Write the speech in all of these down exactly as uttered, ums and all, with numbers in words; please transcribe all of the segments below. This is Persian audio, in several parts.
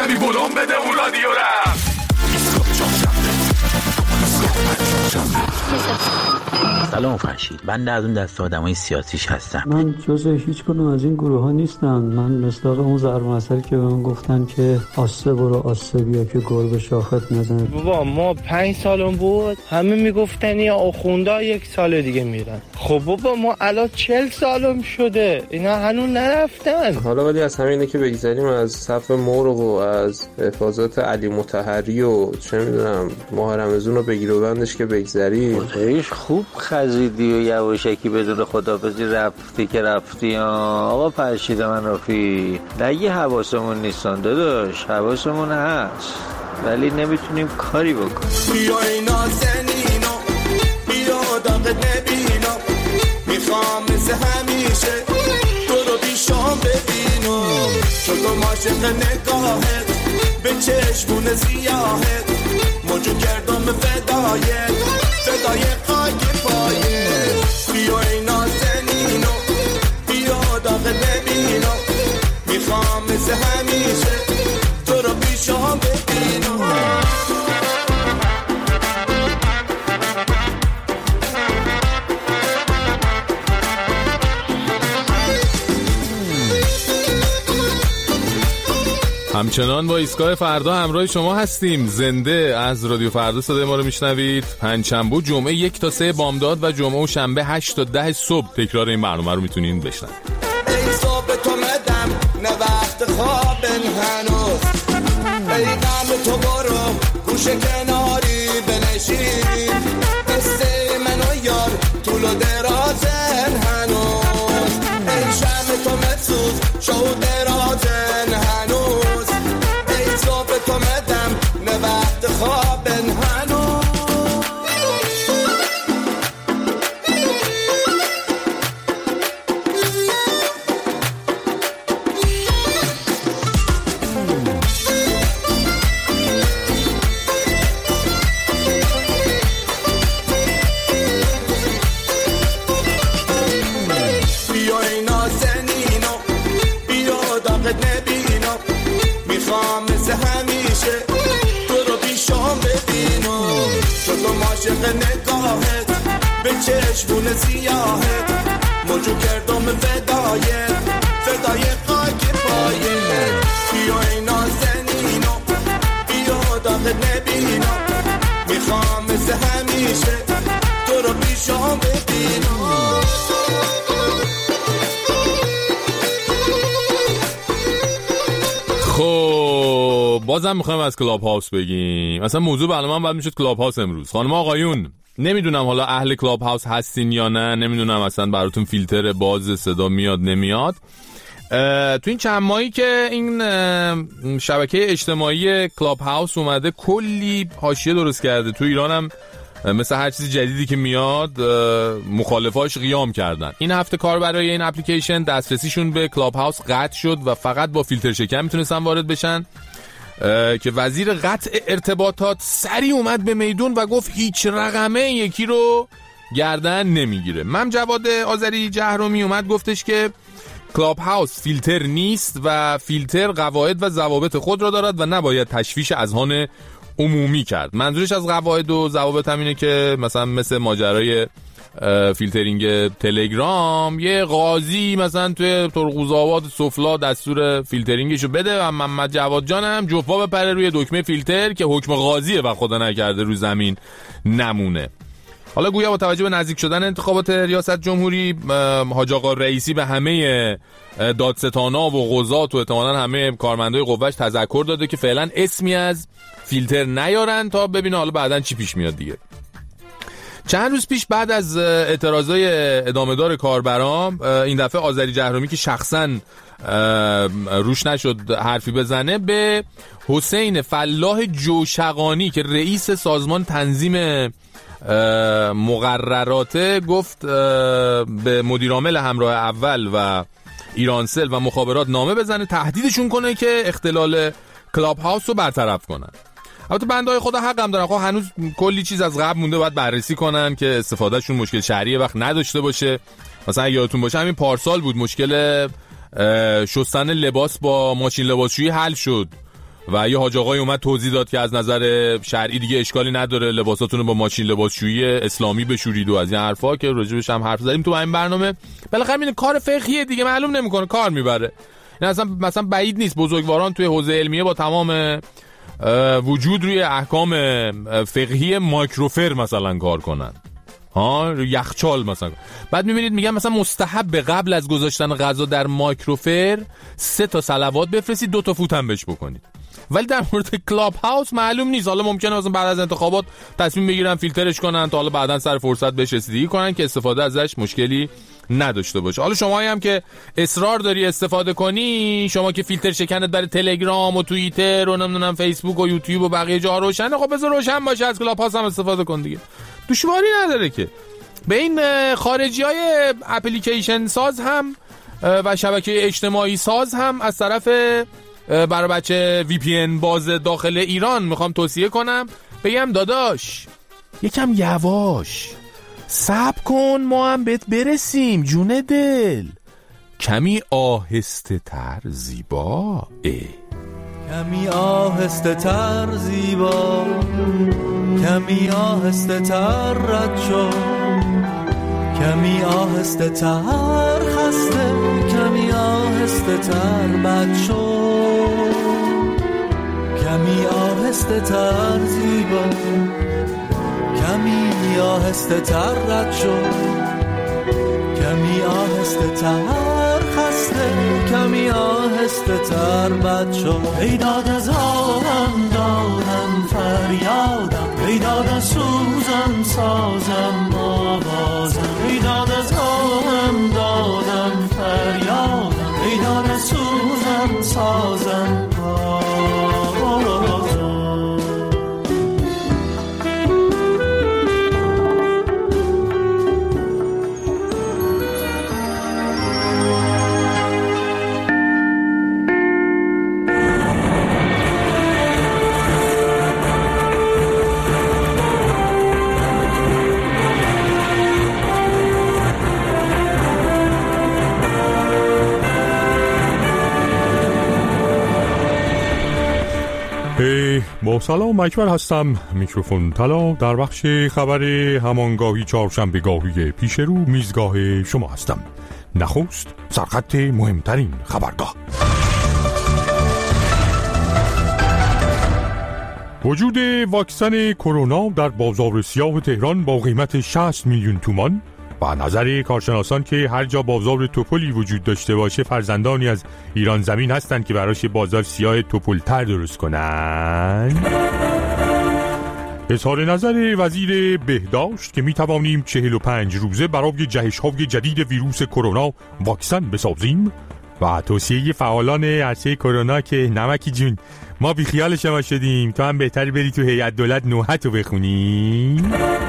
ببی بلوم بده اون رادیو رفت. سلام فرشید، من از اون دست آدمای سیاسیش هستم. من جزء هیچ کدوم از این گروه ها نیستم. من مصداق اون ضرب المثل که به من گفتن که آسه برو آسه بیا که گربه شاخت نزنه. بابا ما پنج سالم بود همه میگفتن یا آخوندا یک سال دیگه میرن. خب بابا ما الان چل سالم شده اینا هنوز نرفتن. حالا ولی از همینه که بگذاریم از صف مرغ و از حفاظت علی مطهری و چه میدونم ماه رمضان رو بگیر و بندش که بگذاریم. خیلیش خوب خزیدی و یواشکی بدون خدافظی رفتی که رفتی. آقا فرشید من رفی نگی حواسمون نیستان داداش، حواسمون هست ولی نمیتونیم کاری بکنیم. بیا اینا زنینا بیا داغ نبینا میخوام مثل همیشه تو رو بیشام ببینم چون تو ماشق نگاهت به چشمون سیاهت موجود کردم فدایت فدای خاک پایت. بیا اینا زنینا بیا داغ نبینا میخوام مثل همیشه تو رو بیشام ببینم. همچنان با ایستگاه فردا همراه شما هستیم. زنده از رادیو فردا صدای ما رو میشنوید. پنجشنبه جمعه یک تا سه بامداد و جمعه و شنبه هشت تا ده صبح تکرار این برنامه رو میتونین بشنوید. ای صبح تو مدم نه وقت خواب هنوز ای غم تو برو گوش کناری بنشین قصه منو یار طول و درازن هنوز ای شم تو مسوز شو درازن هنوز ای صبح تو مدم نه وقت خواب هنوز. نگاهت به چشمون سیاهت موجود کردم فدایت فدای خاک پایت. بیا اینا زنینا بیا داغ نبینا میخوام مثل همیشه تو رو پیشام ببینم. خب بازم میخوایم از کلاب هاوس بگیم. مثلا موضوع برنامه باید میشد کلاب هاوس امروز. خانم آقایون نمیدونم حالا اهل کلاب هاوس هستین یا نه، نمیدونم اصلا براتون فیلتر باز صدا میاد نمیاد. تو این چند ماهی که این شبکه اجتماعی کلاب هاوس اومده کلی حاشیه درست کرده. تو ایران هم مثل هر چیز جدیدی که میاد مخالفاش قیام کردن. این هفته کار برای این اپلیکیشن دسترسیشون به کلاب هاوس قطع شد و فقط با فیلتر شکن میتونستن وارد بشن که وزیر قطع ارتباطات سری اومد به میدون و گفت هیچ رقمه یکی رو گردن نمیگیره. مم جواد آذری جهرومی اومد گفتش که کلاب هاوس فیلتر نیست و فیلتر قواعد و ضوابط خود را دارد و نباید تشویش اذهان عمومی کرد. منظورش از قواعد و ضوابط هم اینه که مثلا مثل ماجرای فیلترینگ تلگرام یه قاضی مثلا توی ترقوزآباد سفلا دستور فیلترینگشو بده و محمد جواد جان هم جفا بپره روی دکمه فیلتر که حکم قاضیه و خدا نکرده رو زمین نمونه. حالا گویا با توجه به نزدیک شدن انتخابات ریاست جمهوری حاج آقا رئیسی به همه دادستانا و قضات و احتمالاً همه کارمندای قوهش تذکر داده که فعلا اسمی از فیلتر نیارن تا ببینه حالا بعدن چی پیش میاد دیگه. چند روز پیش بعد از اعتراضای ادامه‌دار کاربران این دفعه آذری جهرومی که شخصاً روش نشد حرفی بزنه به حسین فلاح جوشقانی که رئیس سازمان تنظیم مقررات گفت به مدیرعامل همراه اول و ایرانسل و مخابرات نامه بزنه تهدیدشون کنه که اختلال کلاب هاوس رو برطرف کنن. البته بنده های خدا حق هم دارن، خب هنوز کلی چیز از قبل مونده باید بررسی کنن که استفادهشون مشکل شرعی وقت نداشته باشه. مثلا یادتون باشه همین پارسال بود مشکل شستن لباس با ماشین لباسشویی حل شد و یه حاج آقای اومد توضیح داد که از نظر شرعی دیگه اشکالی نداره لباساتون رو با ماشین لباسشویی اسلامی بشورید و از این حرفا که راجبش هم حرف زدیم تو این برنامه. بالاخره این کار فقهیه دیگه، معلوم نمیکنه کار میبره. این اصلا مثلا بعید نیست بزرگواران توی حوزه علمیه با تمام وجود روی احکام فقهی مایکروفر مثلا کار کنن، ها یخچال مثلا. بعد میبینید میگن مثلا مستحب قبل از گذاشتن غذا در مایکروفر سه تا صلوات بفرستید، دو تا فوت هم بهش بکنید. ولی در مورد کلاب هاوس معلوم نیست. حالا ممکنه مثلا بعد از انتخابات تصمیم بگیرن فیلترش کنن تا حالا بعداً سر فرصت بهش رسیدگی کنن که استفاده ازش مشکلی نداشته باشه. حالا شمایی هم که اصرار داری استفاده کنی، شما که فیلتر شکنت برای تلگرام و توییتر و نمیدونم فیسبوک و یوتیوب و بقیه جا روشنه، خب بذار روشن باشه، از کلاب هاوس هم استفاده کن دیگه، دشواری نداره که. به این خارجیای اپلیکیشن ساز هم و شبکه اجتماعی ساز هم از طرف برای بچه وی پی ان باز داخل ایران میخوام توصیه کنم، بگم داداش یکم یواش صبر کن، ما هم بهت برسیم جون دل، کمی آهسته تر زیبا، کمی آهسته تر زیبا، کمی آهسته تر رد شو، کمی آهسته تر خسته، کمی آهسته تر بد شو، کمی آهسته تر زیبا، کمی آهسته تر رد شو، کمی آهسته تر خسته، کمی آهسته تر بد شو. ای داد از آهم دادم فریادم، ای داد از سوزم سازم آوازم، ای داد از آهم دادم فریادم، ای داد از سوزم سازم آوازم. با سلام اکبر هستم، میکروفون طلا، در بخش خبر همانگاهی چهارشنبه گاهی پیش رو میزگاه شما هستم. نخست سرخط مهمترین خبرگاه. وجود واکسن کرونا در بازار سیاه تهران با قیمت شصت میلیون تومان و نظر کارشناسان که هر جا بازار توپلی وجود داشته باشه فرزندانی از ایران زمین هستند که براش بازار سیاه توپل‌تر درست کنن. اظهار نظر وزیر بهداشت که می توانیم چهل و پنج روزه برای جهش‌های جدید ویروس کرونا واکسن بسازیم و توصیه فعالان عرصه کرونا که نمکی جون ما بی خیال شما شدیم، تو هم بهتر بری تو هیئت دولت نوحتو بخونی.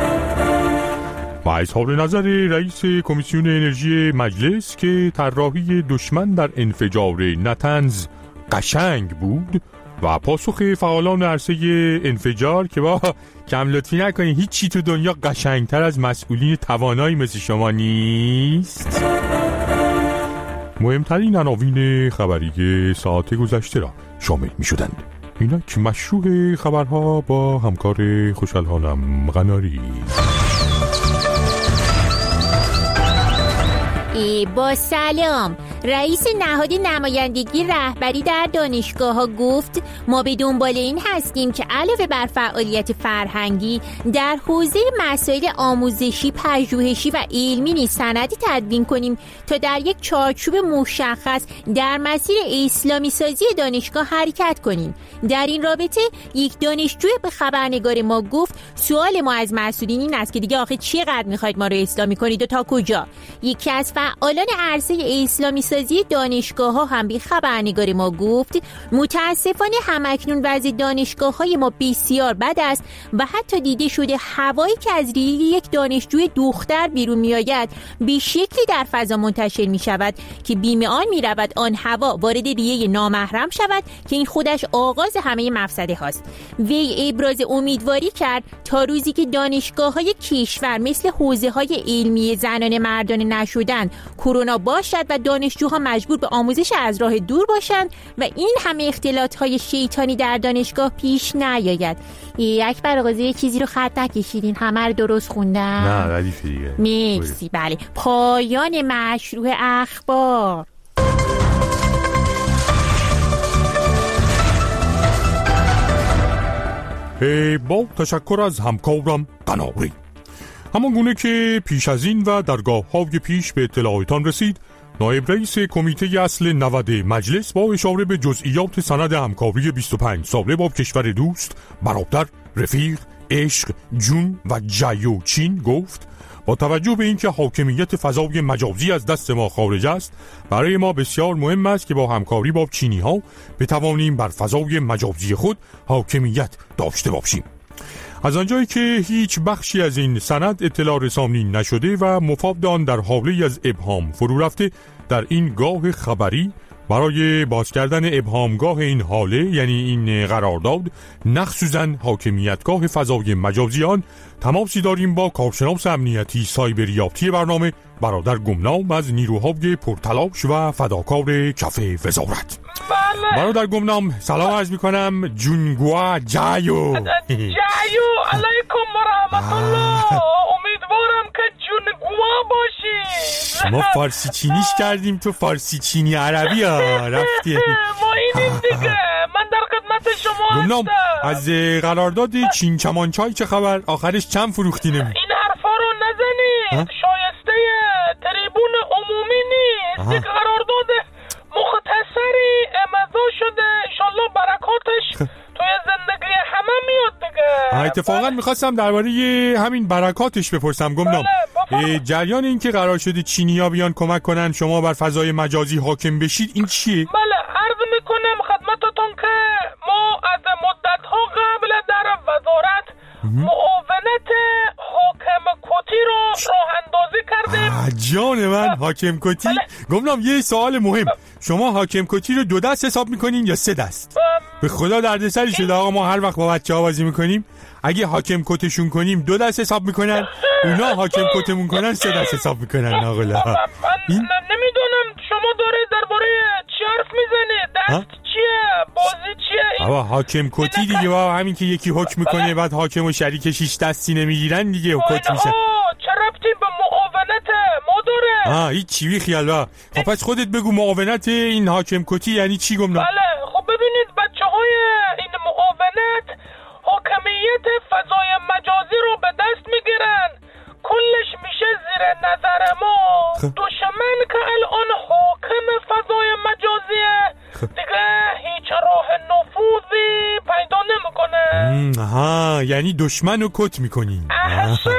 و اظهار نظر رئیس کمیسیون انرژی مجلس که طراحی دشمن در انفجار نتنز قشنگ بود و پاسخ فعالان عرصه انفجار که با کم لطفی نکنید هیچ چی تو دنیا قشنگتر از مسئولین توانایی مثل شما نیست. مهمترین عناوین خبری ساعت گذشته را شامل می شدند. اینک مشروع خبرها با همکار خوشحالانم قناری. با سلام. رئیس نهاد نمایندگی رهبری در دانشگاه ها گفت ما به دنبال این هستیم که علاوه بر فعالیت فرهنگی در حوزه مسائل آموزشی، پژوهشی و علمی نیز سندی تدوین کنیم تا در یک چارچوب مشخص در مسیر اسلامی سازی دانشگاه حرکت کنیم. در این رابطه یک دانشجو به خبرنگار ما گفت سوال ما از مسئولین این است که دیگه آخه چقدر میخواید ما رو اسلامی کنید و تا کجا؟ یکی از فعالان عرصه اسلامی سازی دانشگاه ها هم به خبرنگار ما گفت متاسفانه همکنون وضع دانشگاه های ما بسیار بد است و حتی دیده شده هوایی که از ریه یک دانشجوی دختر بیرون می آید به شکلی در فضا منتشر می شود که بیم آن می رود آن هوا وارد ریه نامحرم شود که این خودش آغاز همه مفسده هاست. وی ابراز امیدواری کرد تا روزی که دانشگاه های کشور مثل حوزه های علمی زنان مردان نشدن کرونا باشد و دانشجو دانشجوها مجبور به آموزش از راه دور باشن و این همه اختلاط‌های شیطانی در دانشگاه پیش نیاید. یک برقاضی یه چیزی رو خط نکشیدین، همه رو درست خوندن؟ نه ردیفه دیگه. مرسی. بله، پایان مشروع اخبار. با تشکر از همکارم قناری. همان گونه که پیش از این و درگاه های پیش به اطلاعاتان رسید، نایب رئیس کمیته اصل نود مجلس با اشاره به جزئیات سند همکاری بیست و پنج ساله با کشور دوست، برادر، رفیق، عشق، جون و جیو چین گفت با توجه به اینکه حاکمیت فضای مجازی از دست ما خارج است، برای ما بسیار مهم است که با همکاری با چینی ها بتوانیم بر فضای مجازی خود حاکمیت داشته باشیم. از آنجایی که هیچ بخشی از این سند اطلاع رسانی نشده و مفاد آن در حاله از ابهام فرو رفته، در این گاه خبری برای باز کردن ابهامگاه این حاله، یعنی این قرارداد، مخصوصاً حاکمیتگاه فضای مجازی آن، تماسی داریم با کارشناس امنیتی سایبریاتی برنامه برادر گمنام از نیروهای پرتلاش و فداکار کف وزارت. بله. برادر گمنام سلام عرض میکنم. جونگوا جایو جایو علیکم و رحمت الله. امیدوارم که جونگوا باشی. ما فارسی چینیش کردیم، تو فارسی چینی عربی ها رفتی. ما اینیم دیگه. من در خدمت شما گمنام هستم. از قرارداد چین کمانچای چه خبر؟ آخرش چند فروختی نمی؟ این حرفا رو نزنید، شایسته تریبون عمومی نیست. یک قرارداد مختصری امضا شده، انشالله برکاتش توی زندگی همه میاد دیگه. اتفاقا میخواستم درباره همین برکاتش بپرسم گمنام. بله، جریان این که قرار شده چینی‌ها بیان کمک کنن شما بر فضای مجازی حاکم بشید، این چیه؟ بله، عرض میکنم خدمتتون که ما از مدت‌ها قبل در وزارت معاونت حاکم کتی رو راه اندازی کردیم. جان من، حاکم کتی؟ بله. گمنام یه سوال مهم، شما حاکم کتی رو دو دست حساب میکنین یا سه دست؟ به خدا دردسری شده آقا، ما هر وقت با بچه ها بازی میکنیم اگه حاکم کتشون کنیم دو دست حساب میکنن، اونا حاکم کتمون کنن سه دست حساب میکنن. آقلا من این... نمیدونم شما داره درباره چی حرف میزنید؟ دست چیه؟ بازی چیه؟ بابا حاکم کتی دیگه بابا، همین که یکی حکم میکنه بعد حاکم و شریکش هیچ دستی نمیگیرن دیگه حکم میشن. چه ربطی به معاونت ما داره؟ آه هیچ چی، بی خیال با. خب پس خودت بگو معاونت این حاکم کتی یعنی چی گمنام؟ بله، خب ببینید بچه های این معاونت حاکمیت فضای مجازی رو به دست میگیرن، کلش میشه زیر نظر ما. دشمن که الان حاکم فضای مجازیه دیگه هیچ راه نفوذی پیدا نمیکنه. آها، یعنی دشمن رو کت میکنین. احسن،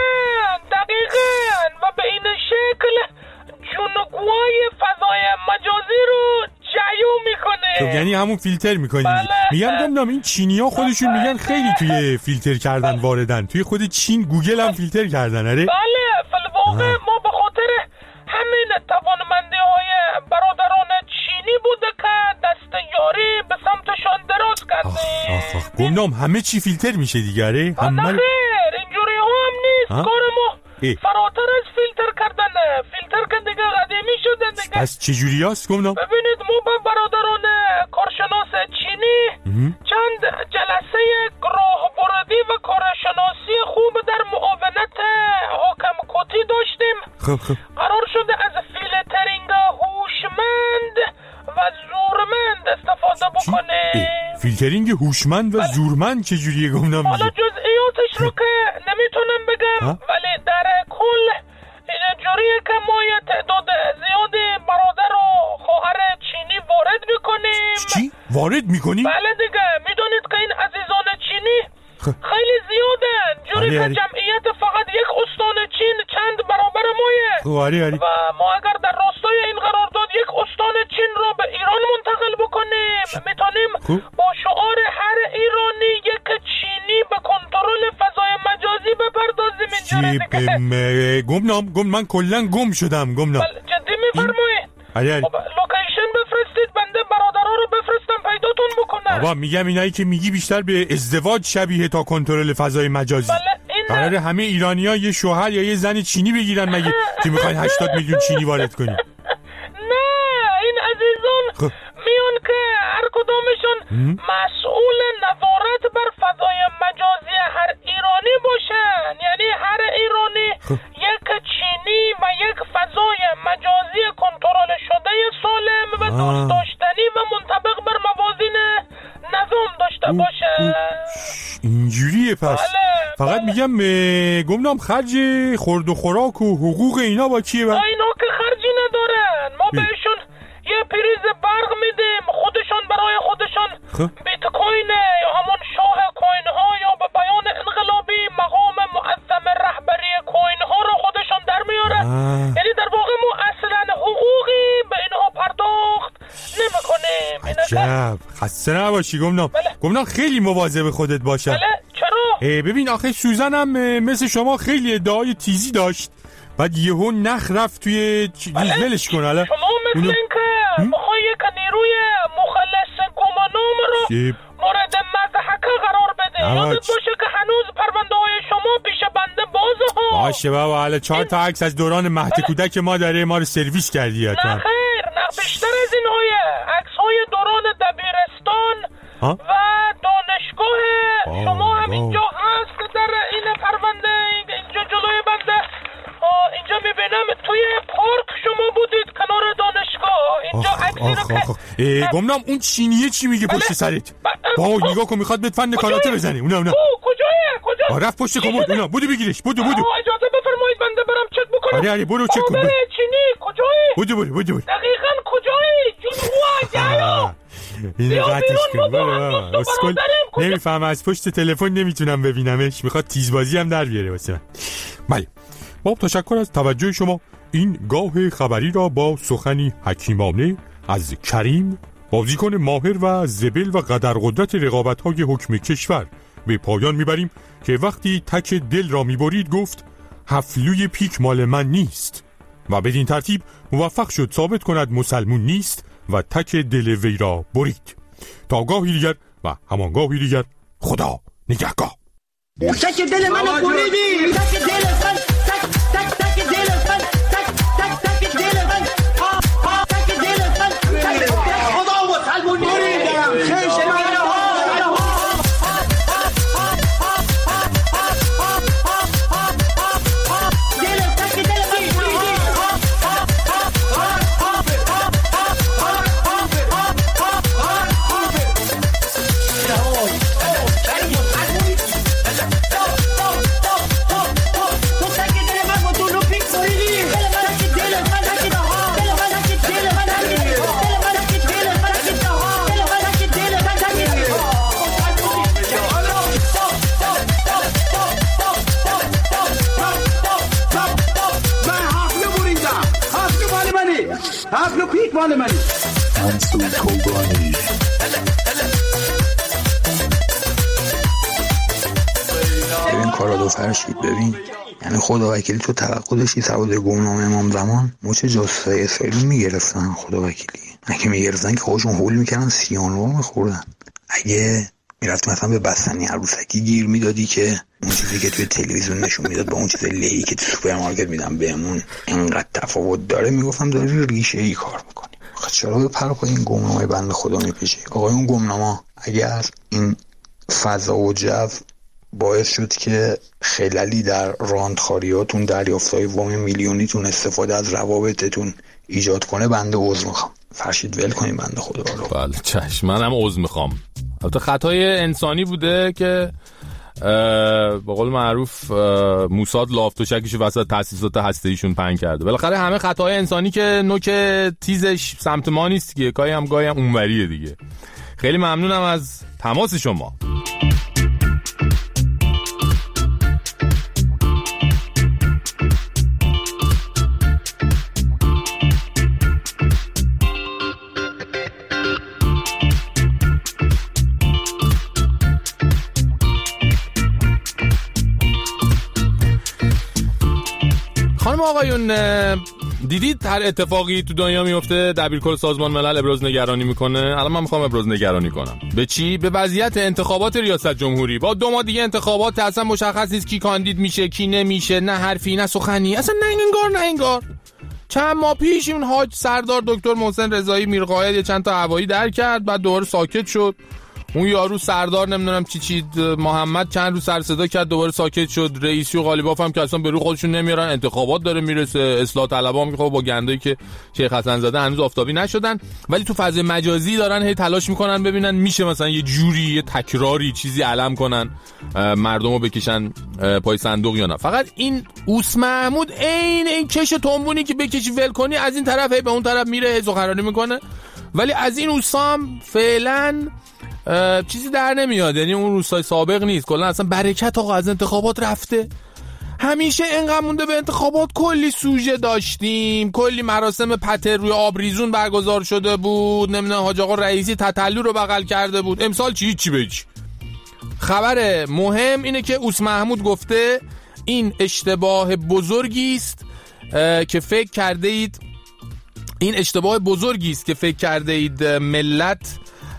دقیقاً. و به این شکل جونگوهای فضای مجازی رو جیو میکنه. خب یعنی همون فیلتر میکنین. بله. میگم گمنام این چینی ها خودشون میگن خیلی توی فیلتر کردن واردن، توی خود چین گوگل هم فیلتر کردن. آره بله، فالواقع ما به خاطر همین توانمندی های برادران چینی بوده که دست یاری به سمتشان دراز کردیم. آخ آخ گمنام همه چی فیلتر میشه دیگه. آره همه خیر، اینجوری ها هم نیست. کار ما اه. فراتر از فیلتر کردنه. فیلتر که دیگه قدیمی شده دیگه. پس چجوری هست گمنام؟ ببینید ما به برادران کارشناس چینی ام. چند جلسه راهبردی و کارشناسی خوب در معاونت حاکم کتی داشتیم. خب خب قرار شده از فیلترینگ هوشمند و زورمند استفاده بکنه. فیلترینگ هوشمند و زورمند چجوریه گمنام؟ حالا جزئیاتش رو که نمیتونم بگم ها؟ ولی در کل اینجوریه که ما یه تعداد زیادی برادر و خواهر چینی وارد میکنیم. چی؟ وارد میکنیم؟ بله دیگه، میدونید که این عزیزان چینی خیلی زیادن، جوری که جمعیت فقط یک استان چین چند برابر مایه. آره آره. و ما اگر در راستای این قرارداد یک استان چین رو به ایران منتقل بکنیم، میتونیم با شعار هر ایرانی یک چینی به کنترل فضای مجازی بپردازیم. اینجوری دیگه گمنام گم من کلا گم شدم گمنام. جدی میفرمایید؟ آره آره. لوکیشن بفرستید بنده برادرها رو بفرستم پیداتون بکنم. بابا میگم اینایی که میگی بیشتر به ازدواج شبیه تا کنترل فضای مجازی. بله قراره همه ایرانی‌ها یه شوهر یا یه زن چینی بگیرن مگه که میخواین هشتاد میلیون چینی وارد کنی؟ نه، کدومشون مسئول نظارت بر فضای مجازی هر ایرانی باشن. یعنی هر ایرانی یک چینی و یک فضای مجازی کنترل شده سالم و دوست داشتنی و منطبق بر موازین نظام داشته باشه. اینجوریه پس. بله. فقط میگم گمنام خرج خورد و خوراک و حقوق اینا با کیه؟ با اینا که خرجی ندارن، ما بهشون یه پریز برق میدیم، خودشون برای خودشون بیت کوین یا همون شاه کوین ها یا به بیان انقلابی مقام معظم رهبری کوین ها رو خودشون در میارن. یعنی در واقع ما اصلا حقوقی به اینها پرداخت نمیکنیم. عجب، خسته نباشی گمنام. بله. گمنام خیلی مواظب خودت باشم. بله. چرا؟ ببین آخه سوزن هم مثل شما خیلی ادعای تیزی داشت، بعد یهو نخ رفت توی ولش کن. حالا شما مثل اونو... این که میخوای یک نیروی مخلص گمانام رو شیب. مورد مضحکه قرار بده. یادت باشه که هنوز پرونده های شما پیش بنده بازه ها. باشه بابا، حالا چهار تا عکس از دوران مهد کودک ما داره، ما رو سرویس کردی. نه خیر، نه بیشتر از این های عکس های دوران دبیرستان ها؟ و دانشگاه آه شما هم اینجا هست در این پرونده. اینجا جلوی بنده اینجا میبینم توی پارک شما بودید کنار دانشگاه. اینجا عکسی رو که گمنام اون چینیه چی میگه پشت سرت؟ با نگاه کن، میخواد بهت فن کاراته بزنه. اونا اونا کجایه؟ کجا؟ رفت پشت کمد. اونا بودو بگیرش. بودو بودو. اجازه بفرمایید بنده برم چک بکنم. آره آره برو چک کن. چینی کجایی؟ بودو بودو بودو. دقیقاً کجایی؟ جون هوا جایا. اینو قطعش کن. برو اسکل. نمیفهم، از پشت تلفن نمیتونم ببینمش. میخواد تیزبازی هم در بیاره واسه من. بله. با تشکر از توجه شما، این گاه خبری را با سخنی حکیمانه از کریم، بازیکن ماهر و زبل و قدرقدرت رقابت‌های حکم کشور به پایان میبریم که وقتی تک دل را میبرید گفت هفلوی پیک مال من نیست و بدین ترتیب موفق شد ثابت کند مسلمون نیست و تک دل وی را برید. تا گاهی دیگر و همان گاهی دیگر، خدا نگهگاه. تک دل من بریدی، تک دل من، تک تک تک دل من، تک تک تک دل من، ها ها تک دل من، تک خدا مسلمون بریدم چش من. حفل پیک مال منی. منصور کوگانی. ببین کارادو فرشید، ببین یعنی خدا وکیلی تو توقع داشتی سواد گمنام امام زمان مچ جاسوسای اسرائیل میگرفتن؟ خدا وکیلی اگه میگرفتن که خودشون حول میکردن سیانو میخوردن. اگه میرفت مثلا به بستنی عروسکی گیر میدادی که اون چیزی که توی تلویزیون نشون میداد با اون چیز لیی که تو سوپرمارکت میدن بهمون اینقدر تفاوت داره، میگفتم داری ریشه ای کار میکنی. آخه چرا به پر پای این گمنامه بنده خدا میپیشی؟ آقای اون گمنامه اگر این فضا و جو باعث شد که خللی در راندخاریاتون، دریافتای وام میلیونیتون، استفاده از روابطتون ایجاد کنه، بنده عذر میخوام. فرشید ول کنیم بنده خدا رو. بله چشم، منم عذر میخوام. البته خطای انسانی بوده که به قول معروف موساد لاف و شکش وسط تاسیسات هسته‌ایشون پنگ کرده. بالاخره همه خطاهای انسانی که نوک تیزش سمت ما نیست که گاهی هم گاهی هم اونوریه دیگه. خیلی ممنونم از تماس شما. خانم آقایون، دیدید هر اتفاقی تو دنیا میفته دبیرکل سازمان ملل ابراز نگرانی میکنه؟ الان من میخوام ابراز نگرانی کنم. به چی؟ به وضعیت انتخابات ریاست جمهوری. با دو ماه دیگه انتخابات، اصلا مشخص نیست کی کاندید میشه کی نمیشه، نه حرفی نه سخنی، اصلا نه انگار نه انگار. چند ماه پیش اون حاج سردار دکتر محسن رضایی میرقائد یه چند تا هوایی در کرد، بعد دوباره ساکت شد. اون یارو سردار نمیدونم چی چی محمد چند روز سر صدا کرد، دوباره ساکت شد. رئیسی و قالیباف هم که اصلا به رو خودشون نمیارن، انتخابات داره میرسه، اصلاح طلبا هم که خب با گندایی که شیخ حسن زاده هنوز آفتابی نشدن، ولی تو فضای مجازی دارن هی تلاش میکنن ببینن میشه مثلا یه جوری یه تکراری چیزی علم کنن مردمو بکشن پای صندوق یا نه. فقط این اوس محمود عین این کش تنبونی که بکشی ول کنی از این طرف هی به اون طرف میره، هی سخنرانی میکنه، ولی از این اوسام فعلا چیزی در نمیاد. یعنی اون روزهای سابق نیست. کلا اصلا برکت آقا از انتخابات رفته. همیشه اینقدر مونده به انتخابات کلی سوژه داشتیم، کلی مراسم پتر روی آبریزون برگزار شده بود، نمیدونم حاج آقا رئیسی تتلو رو بغل کرده بود. امسال چی چی به چی. خبر مهم اینه که اوس محمود گفته این اشتباه بزرگی است که فکر کرده اید این اشتباه بزرگی است که فکر کرده اید ملت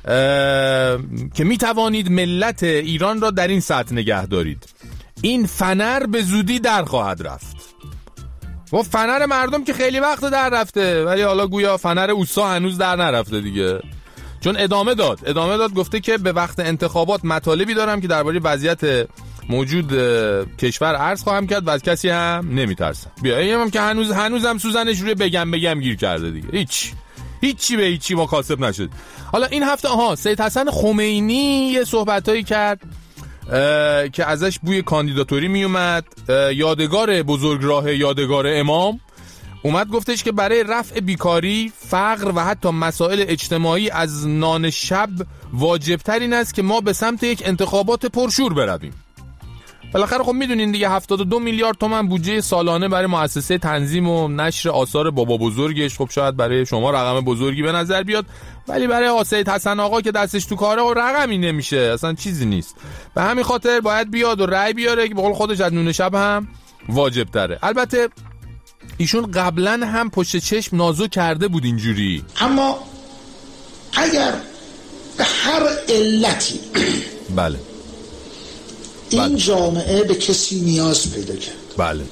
که می توانید ملت ایران را در این سطح نگه دارید. این فنر به زودی در خواهد رفت. و فنر مردم که خیلی وقت در رفته، ولی حالا گویا فنر اوسا هنوز در نرفته دیگه. چون ادامه داد ادامه داد گفته که به وقت انتخابات مطالبی دارم که درباره وضعیت موجود کشور عرض خواهم کرد و از کسی هم نمیترسم. بیا اینم هم که هنوز هنوزم سوزنش روی بگم بگم گیر کرده دیگه. هیچ هیچی به هیچی مکاسب نشد. حالا این هفته آها سید حسن خمینی یه صحبتایی کرد که ازش بوی کاندیداتوری می اومد. یادگار بزرگراه یادگار امام اومد گفتش که برای رفع بیکاری، فقر و حتی مسائل اجتماعی از نان شب واجبتر این است که ما به سمت یک انتخابات پرشور برویم. بالاخره خب میدونین دیگه هفتاد و دو میلیارد تومان بودجه سالانه برای مؤسسه تنظیم و نشر آثار بابا بزرگش، خب شاید برای شما رقم بزرگی به نظر بیاد، ولی برای سید حسن آقا که دستش تو کاره و رقمی نمیشه، اصلا چیزی نیست. به همین خاطر باید بیاد و رأی بیاره که به قول خودش از نون شب هم واجب تره. البته ایشون قبلا هم پشت چشم نازو کرده بود اینجوری. اما اگر به هر علتی بله این بله. جامعه به کسی نیاز پیدا کرد، بله،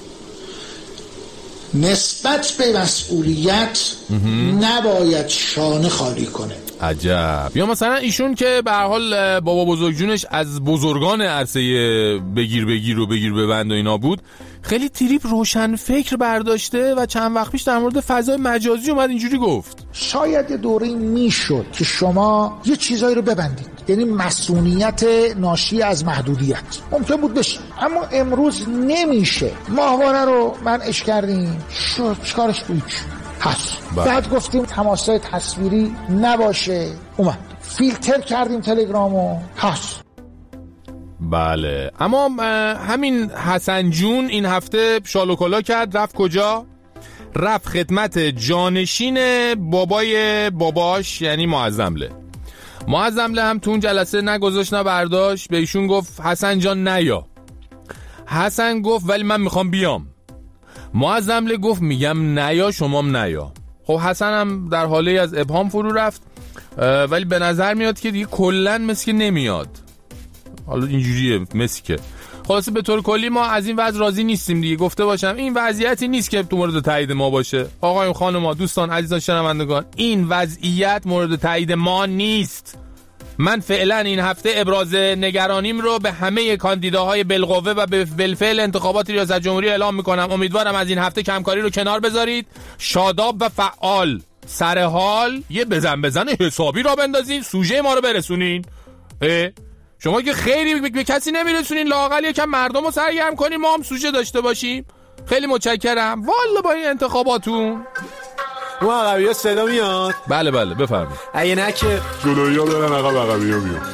نسبت به مسئولیت نباید شانه خالی کنه. عجب. یا مثلا ایشون که به هر حال بابا بزرگجونش از بزرگان عرصه بگیر بگیر و بگیر ببند و اینا بود، خیلی تریپ روشن فکر برداشته و چند وقت پیش در مورد فضای مجازی اومد اینجوری گفت شاید یه دوره میشد که شما یه چیزایی رو ببندید، یعنی مسئولیت ناشی از محدودیت ممکن بود بشه، اما امروز نمیشه. ماهواره رو منعش کردیم، شد چیکارش بود هست. بعد گفتیم تماسای تصویری نباشه، اومد. فیلتر کردیم تلگرامو، هست. بله. اما همین حسن جون این هفته شالوکالا کرد، رفت کجا؟ رفت خدمت جانشین بابای باباش، یعنی معظمله. معظمله هم تو اون جلسه نگذاشت نه برداشت، به ایشون گفت حسن جان نیا. حسن گفت ولی من میخوام بیام. معظمله گفت میگم نیا شمام نیا. خب حسن هم در حاله از ابهام فرو رفت، ولی به نظر میاد که دیگه کلن مثل که نمیاد. حالا اینجوریه مثل که خلاصه به طور کلی ما از این وضع راضی نیستیم دیگه. گفته باشم این وضعیتی نیست که تو مورد تایید ما باشه. آقایون خانوما دوستان عزیزان شنوندگان، این وضعیت مورد تایید ما نیست. من فعلا این هفته ابراز نگرانیم رو به همه کاندیداهای بالقوه و به بالفعل انتخابات ریاست جمهوری اعلام میکنم. امیدوارم از این هفته کمکاری رو کنار بذارید، شاداب و فعال سر حال یه بزن بزن حسابی را بندازین، سوژه ما رو برسونین. شما که خیلی به کسی نمیرسونین، لااقل یکم مردم رو سرگرم کنین، ما هم سوژه داشته باشیم. خیلی متشکرم والا با این انتخاباتون. اون عقبی ها صدا میاد؟ بله بله بفرمایید. اگه نه که جلویی ها برن عقب، عقبی ها بیان.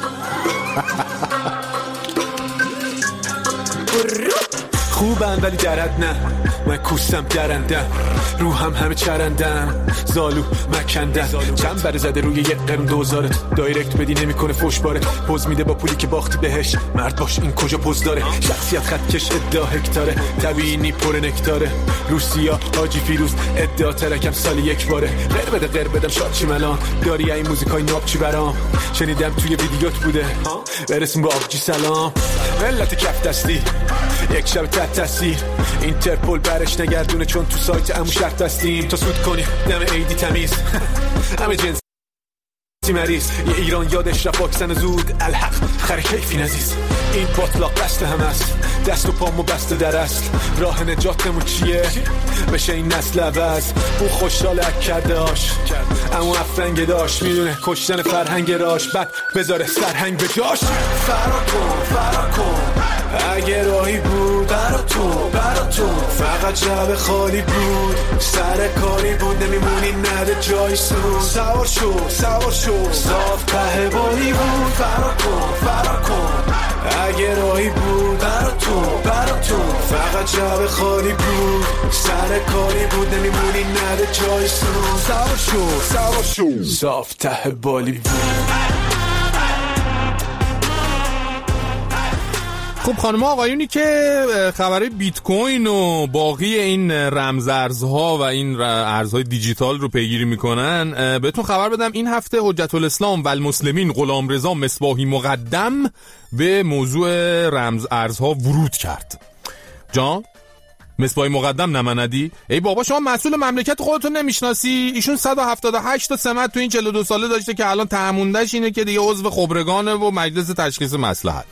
خوبم ولی درد نه، من کوسم درندم، روحم همه چرندم، زالو مکندم، چند بره زده روی یک قرن دوزارت، دایرکت بدی نمیکنه فوش بارت، پوز میده با پولی که باختی بهش، مرد باش این کجا پوز داره، شخصیت خطکش ادعا هکتاره، طبیعی پر نکتاره، روسیا حاجی فیروز ادعا ترکم سالی یک باره، غیر بده غیر بدم شاد چی ملان، داری این موزیکای ناب چی برام، شنیدم توی ویدیوت بوده، برسون با آبجی سلام، ملت کف دستی یک شب تحت تاثیر اینترپل برش نگردونه چون تو سایت امو شرط هستیم تا سود کنیم دم ایدی تمیز همه جنس مریض یه ایران یادش رفت واکسن زود الحق خر کیفی نزیز این باطلاق دست هم است دست و پامو بسته در اصل راه نجاتمون چیه بشه این نسل عوض اون خوشحال اک کرده هاش اما افرنگ داشت میدونه کشتن فرهنگ راش بعد بذاره سرهنگ به جاش فرا کن فرا کن اگه راهی بود برا تو برا تو فقط جب خالی بود سر کاری بود نمیمونی نده جای سو سوار شو سوار شو صاف ته باری بود فرا کن فرا کن اگه راهی بود برا تو برا تو فقط جب خالی بود سر کاری بود نمیمونی نده جای سو سوار شو سوار شو صاف ته بالی بود. خب خانم آقایونی که خبرهای بیت کوین و باقی این رمزارزها و این ارزهای دیجیتال رو پیگیری میکنن بهتون خبر بدم این هفته حجت الاسلام و المسلمین غلامرضا مصباحی مقدم به موضوع رمزارزها ورود کرد. جان مصباحی مقدم نمندی؟ ای بابا شما مسئول مملکت خودتون نمیشناسی؟ ایشون صد و هفتاد و هشت تا سمت تو این چهل و دو ساله داشته که الان تهموندهش اینه که دیگه عضو خبرگانه و مجلس تشخیص مصلحت.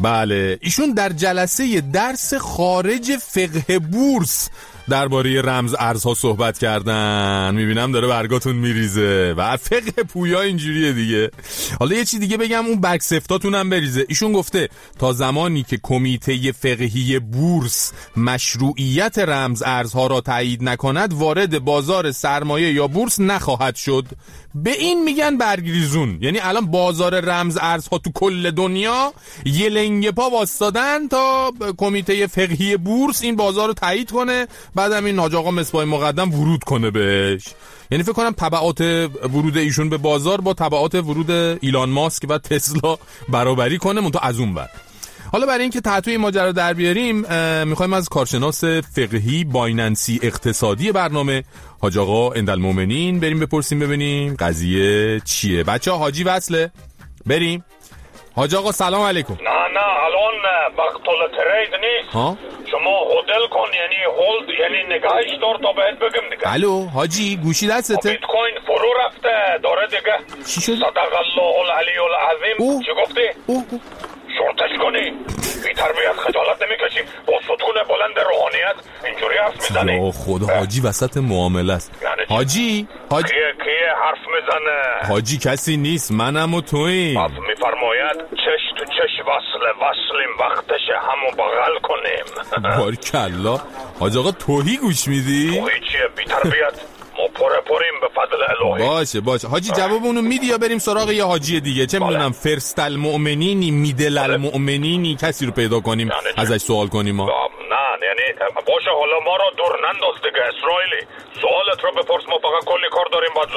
بله ایشون در جلسه درس خارج فقه بورس درباره رمز ارزها صحبت کردن. میبینم داره برگاتون میریزه و فقه پویا اینجوریه دیگه. حالا یه چی دیگه بگم اون برگ سفتاتون هم بریزه. ایشون گفته تا زمانی که کمیته فقهی بورس مشروعیت رمز ارزها را تایید نکند وارد بازار سرمایه یا بورس نخواهد شد. به این میگن برگریزون. یعنی الان بازار رمز ارزها تو کل دنیا یه لنگ پا واسطادن تا کمیته فقهی بورس این بازار رو تایید کنه بعدم این حاج آقا مصباحی مقدم ورود کنه بهش. یعنی فکر کنم تبعات ورود ایشون به بازار با تبعات ورود ایلان ماسک و تسلا برابری کنه منتها از اون ور. حالا برای اینکه تحت این ماجرا در بیاریم میخوایم از کارشناس فقهی بایننسی اقتصادی برنامه حاج آقا اندالمومنین بریم بپرسیم ببینیم قضیه چیه. بچه ها حاجی وصله بریم. حاج آقا سلام علیکم. نه نه الان وقت ترید نیست ها؟ شما هودل کن یعنی هولد یعنی نگاهش دار تا بهت بگم دیگه. الو حاجی گوشی دستته؟ بیت کوین فرو رفته داره دیگه. چی شد؟ صدق الله العلی العظیم. چی گفتی؟ اوه اوه. شورتش کنی بی تربیت خجالت نمیکشی با ستون بلند روحانیت اینجوری حرف میزنی؟ یا خدا حاجی وسط معامله است. یعنی حاجی حاجی کیه کیه حرف میزنه؟ حاجی کسی نیست منم و توییم. از میفرماید چش تو چش وصله وصلیم وقتش همو بغل کنیم. بارکالله. حاج آقا توهی گوش میدی؟ توهی چیه بی تربیت؟ ما پره پریم به فضل الهی. باشه باشه حاجی جواب اونو میدی یا بریم سراغ یه حاجی دیگه؟ چه میدونم فرست المؤمنینی میدل المؤمنینی کسی رو پیدا کنیم ازش سوال کنیم ما. نه یعنی باشه حالا ما رو دور ننداز دیگه اسرائیلی سوالت رو بپرس ما فقط کلی کار داریم باید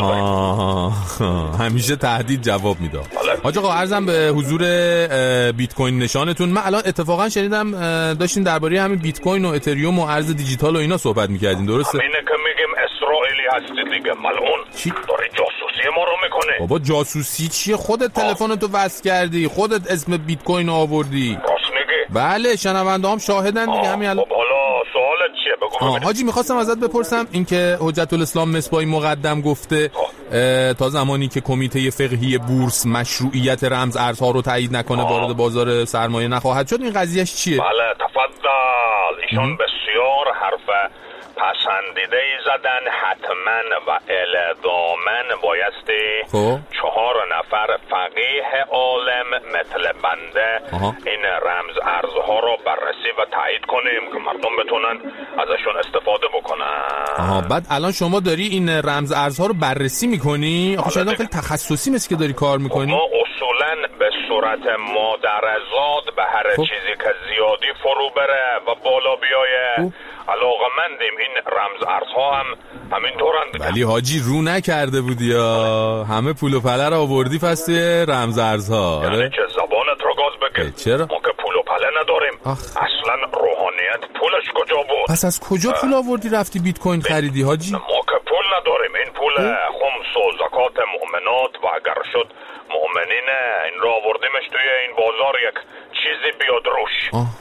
زودایی. همیشه تهدید جواب میده. حاج آقا عرضم به حضور بیت کوین نشانتون. من الان اتفاقا شنیدم داشتین درباره همین بیت کوین و اتریوم و ارز دیجیتال و اینا صحبت میکردین درسته؟ همینه که میگیم اسرائیلی هستی دیگه ملعون. چی؟ داری جاسوسی ما رو میکنه. بابا جاسوسی چیه؟ خودت تلفنتو وصل کردی خودت اسم بیت کوین آوردی. راست میگی؟ بله شنونده هم شاهدن دیگه همین الان. خب حالا سوالت چیه بگو ببینم. حاجی میخواستم ازت بپرسم اینکه حجت الاسلام مصباحی مقدم گفته تا زمانی که کمیته فقهی بورس مشروعیت رمز ارزها رو تایید نکنه وارد بازار سرمایه نخواهد شد. این قضیهش چیه؟ بله تفضل. ایشون بسیار حرف پسندیده ای زدن. حتما و الزامن بایستی خب چهار نفر فقیه عالم مثل بنده آها. این رمز ارزها رو بررسی و تایید کنیم که مردم بتونن ازشون استفاده بکنن. آها بعد الان شما داری این رمز ارزها رو بررسی میکنی؟ آخه شاید خیلی تخصصی مثل که داری کار میکنی. ما اصولا به صورت مادرزاد به هر خب. چیزی که زیادی فرو بره و بالا بیایه علاقه‌مندیم. این رمز ارزها هم همین طورن دیگه. ولی حاجی رو نکرده بودی یا همه پول و پله رو آوردی پس توی رمز ارزها. یعنی چه زبانت رو گاز بگیر. چرا؟ ما که پول و پله نداریم. آخ. اصلا روحانیت پولش کجا بود؟ پس از کجا پول آوردی رفتی بیت کوین خریدی حاجی؟ ما که پول نداریم. این پول خمس و زکات مؤمنات و اگر اگر شد مؤمنینه این را آوردیمش توی این بازار یک چیزی بیاد روش.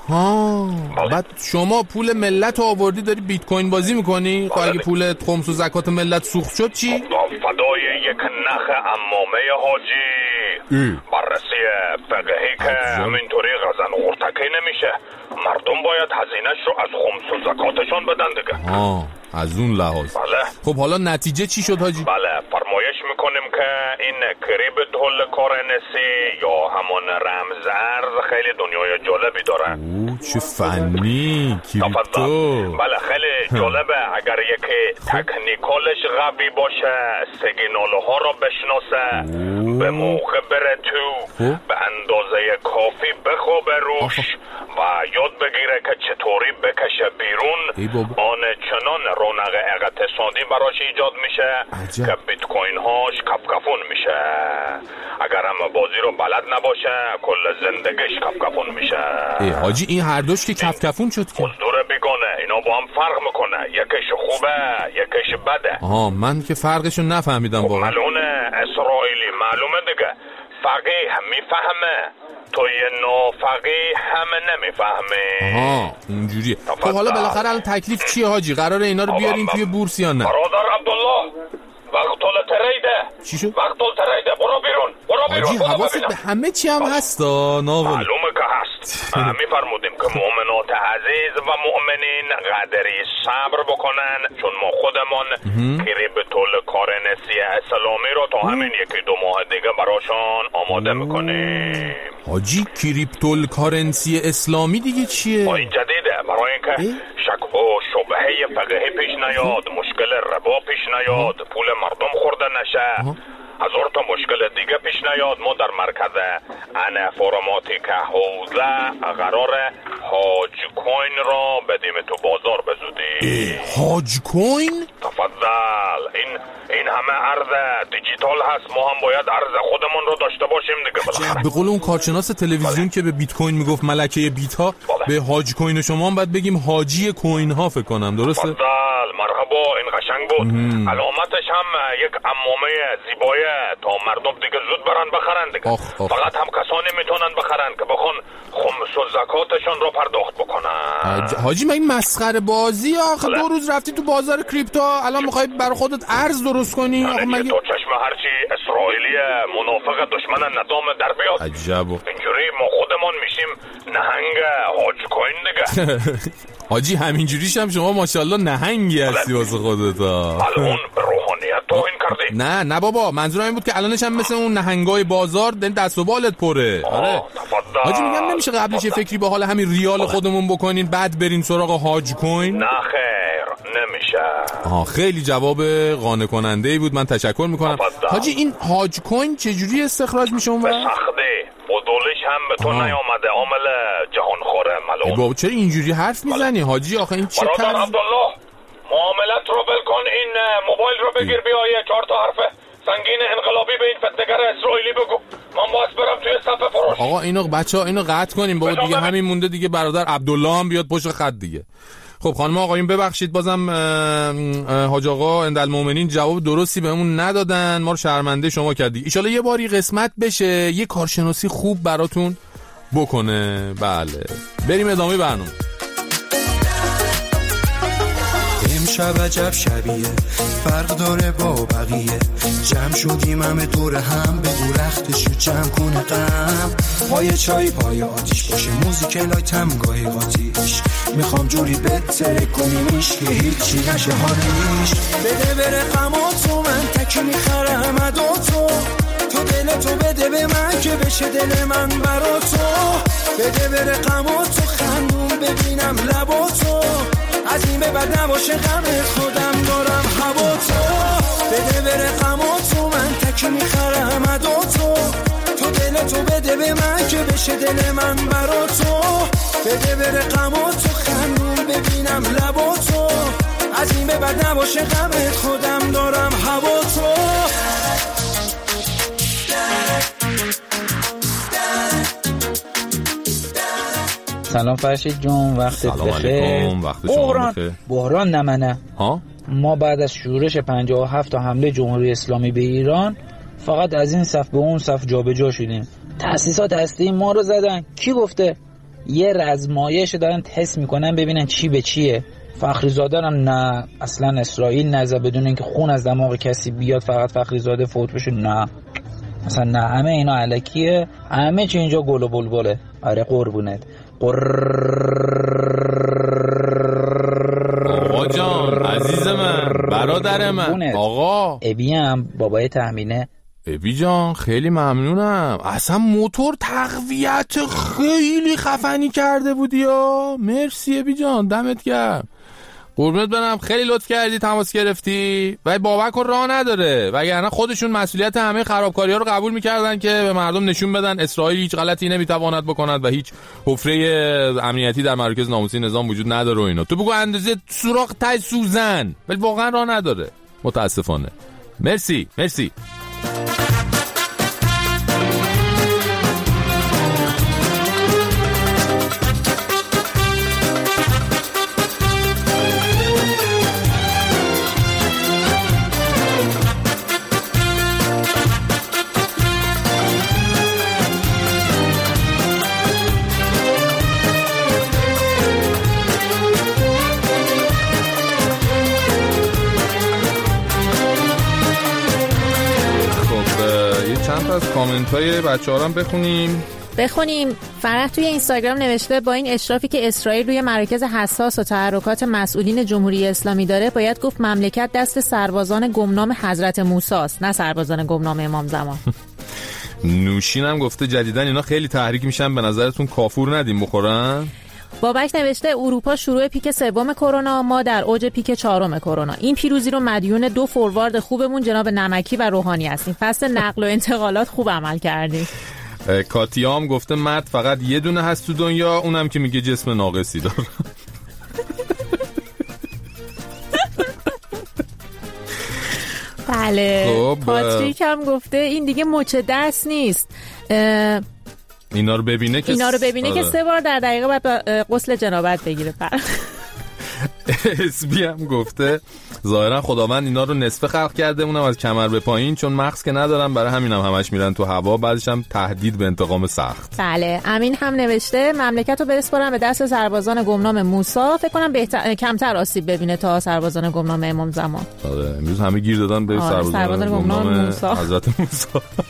آها بعد شما پول ملت رو آوردی داری بیت کوین بازی میکنی؟ خب اگه پول خمس و زکات ملت سوخت شد چی؟ فدای یک نخ عمامه حاجی بررسی فقهی که همینطوری غزن غرتکی نمیشه، مردم باید هزینهش رو از خمس و زکاتشون بدن دیگه. آه از اون لحاظ. بله. خب حالا نتیجه چی شد حاجی؟ بله فرمایش میکنیم که این کریب دول کارنسی یا همون رمز ارز خیلی دنیای جالبی داره. اوه چه فنی کریپتو. بله خیلی جالبه اگر یکی تکنیکالش قوی باشه، سیگنال ها رو بشناسه، به موقع بره تو، به اندازه کافی بخوابه روش و یاد بگیره که چطوری بکشه بیرون، آن چنان رونق اقتصادی براش ایجاد میشه که بیت کوین هاش کپکفون میشه. اگر هم بازی رو بلد نباشه کل زندگیش کپکفون میشه. ای حاجی این هر دوش که کپکفون شد که مزدور بیگانه، اینا با هم فرق میکنه، یکیش خوبه یکیش بده. آها من که فرقشو نفهمیدم واقعا. معلومه اسرائیلی معلومه دیگه، فقیه میفهمه توی نافقی همه نمیفهمه. آها اونجوریه. خب حالا بالاخره الان تکلیف چیه حاجی؟ قراره اینا رو بیارین توی بورس یا نه؟ برادر عبدالله وقت التریده. چی شد؟ وقت التریده برو بیرون برو بیرون. حاجی حواست به همه چی هم هستا ناول. معلومه که هست. میفرمودیم که مؤمنات عزیز و مؤمنین قدری صبر بکنن، چون ما خودمون کریپتو کارنسی اسلامی رو تا همین یکی دو ماه دیگه براشان آماده میکنیم. حاجی کریپتو کارنسی اسلامی دیگه چیه؟ با این جدیده برای اینکه شک و شبهه فقهی پیش نیاد، مشکل ربا پیش نیاد، پول مردم خورده نشه، هزار تا مشکل دیگه پیش نیاد. ما در مرکز انفورماتیک حوزه قرار هاج کوین را بدیم تو بازار بزودی. هاج کوین؟ تفضل. این این همه ارز دیجیتال هست، ما هم باید ارز خودمون رو داشته باشیم دیگه. بالاخره به قول اون کارشناس تلویزیون که به بیت کوین میگفت ملکه بیت ها، به هاج کوین شما هم باید بگیم حاجی کوین ها فکر کنم. درسته؟ تفضل مرحبا. این قشنگ بود. علامتش هم یک عمامه زیبایه تا مردم دیگه زود برن بخرن دیگه. آخ آخ. فقط هم کسانی میتونن بخرن که بخون خمس و زکاتشون رو پرداخت بکنن. حاجی من این مسخره بازی آخه دو روز رفتی تو بازار کریپتو الان میخوای برای خودت ارز درست کنی؟ آخه مگه تو چشم هرچی اسرائیلی منافق دشمن ندام در بیاد. عجبو. اینجوری ما خودمون میشیم نهنگ هاج کوین دیگه. حاجی همینجوریش هم شما ماشاءالله نهنگی هستی واسه خودت. الان به روحانیت توهین کردی؟ نه نه بابا منظورم این بود که الانش هم مثل اون نهنگای بازار دست و بالت پره. آره حاجی میگم نمیشه قبلش یه فکری به حال همین ریال خودمون بکنین بعد برین سراغ هاج کوین؟ نه خیر نمیشه. آها خیلی جواب قانع کننده ای بود، من تشکر میکنم. حاجی این هاج کوین چجوری استخراج میشه اون وقت؟ به سختی بدولش هم به تو نیامده، عامل جهان خوره ملون. بابا چرا اینجوری حرف میزنی حاجی؟ آخه این چه برادر عبدالله معاملت رو بل کن، این موبایل رو بگیر بیا یه چهار تا حرف سنگین انقلابی به این فتنگر اسرائیلی بگو، من باید برم توی صف فروش. آقا اینو بچه‌ها اینو قطع کنیم بابا دیگه، همین مونده دیگه برادر عبدالله هم بیاد پشت خط دیگه. خب خانم آقایون ببخشید بازم حاج آقا اندالمومنین جواب درستی بهمون ندادن، ما رو شرمنده شما کردی. ان شاءالله یه باری قسمت بشه یه کارشناسی خوب براتون بکنه. بله بریم ادامه برنامه. امشب عجب شبیه فرق داره با بقیه، جمع شدیم همه دور هم، بگو رختشو جمع کنه غم، پای چای پای آتیش باشه موزیک لایتم گاهی قاتیش، میخوام جوری بتره کنیمیش که هیچی نشه حالیش، بده بره غماتو من تکی میخرم اداتو، تو دلتو بده به من که بشه دل من برا تو، بده بره غماتو خندون ببینم لباتو، از این به بعد نباشه غم خودم دارم هوا تو، بده بره غماتو من تکی میخرم اداتو، تو دلتو بده به من که بشه دل من برا تو، بده بره غماتو خندون ببینم لباتو، از این به بعد نباشه غم خودم دارم هوا تو. سلام فرشید جون، وقتت بخیر. وقت شما بخیر. بحران نمنه ها؟ ما بعد از شورش پنجاه و هفت تا حمله جمهوری اسلامی به ایران فقط از این صف به اون صف جابجا شدیم. تأسیسات هستی ما رو زدن. کی گفته؟ یه رزمایش دارن تست میکنن ببینن چی به چیه. فخری زاده هم نه، اصلا اسرائیل نزد بدون اینکه خون از دماغ کسی بیاد فقط فخری زاده فوت بشه، نه اصلا نه، همه اینا الکیه، همه چی اینجا گل و بلبله. آره قربونت. آقا جان عزیز من، برادر من، آقا ابی هم بابای تهمینه. ابی جان خیلی ممنونم، اصلا موتور تقویت خیلی خفنی کرده بودی یا. مرسی ابی جان، دمت گرم، قربونت برم، خیلی لطف کردی تماس گرفتی. ولی بابک رو راه نداره، وگرنه خودشون مسئولیت همه خرابکاری ها رو قبول میکردن که به مردم نشون بدن اسرائیل هیچ غلطی نمیتواند بکند و هیچ حفره امنیتی در مراکز ناموسی نظام وجود نداره و اینا. تو بگو اندازه سوراخ تای سوزن، ولی واقعا راه نداره متاسفانه. مرسی مرسی. از کامنت های بچه ها هم بخونیم بخونیم. فرح توی اینستاگرام نوشته با این اشرافی که اسرائیل روی مراکز حساس و تحرکات مسئولین جمهوری اسلامی داره، باید گفت مملکت دست سربازان گمنام حضرت موسی است، نه سربازان گمنام امام زمان. نوشین هم گفته جدیدن اینا خیلی تحریک میشن، به نظرتون کافور ندیم بخورن؟ بابک نوشته اروپا شروع پیک سوم کرونا، ما در اوج پیک چهارم کرونا. این پیروزی رو مدیون دو فوروارد خوبمون جناب نمکی و روحانی هستیم. فصل نقل و انتقالات خوب عمل کردیم. کاتیا هم گفته مرد فقط یه دونه هست تو دنیا، اونم که میگه جسم ناقصی داره. بله. پاتریک هم گفته این دیگه مچ دست نیست، اینا رو ببینه که اینا رو ببینه که سه بار در دقیقه باید غسل جنابت بگیره. اسبی هم گفته ظاهرا خداوند اینا رو نصف خلق کرده، اونم از کمر به پایین، چون مغز که ندارن برای همینم هم همش میرن تو هوا، بعدش هم تهدید به انتقام سخت. بله. امین هم نوشته مملکت رو برسپارن به دست سربازان گمنام موسی، فکر کنم بهتر کمتر آسیب ببینه تا سربازان گمنام امام زمان. آره امروز همه گیر دادن به سربازان, سربازان گمنام موسی حضرت موسی.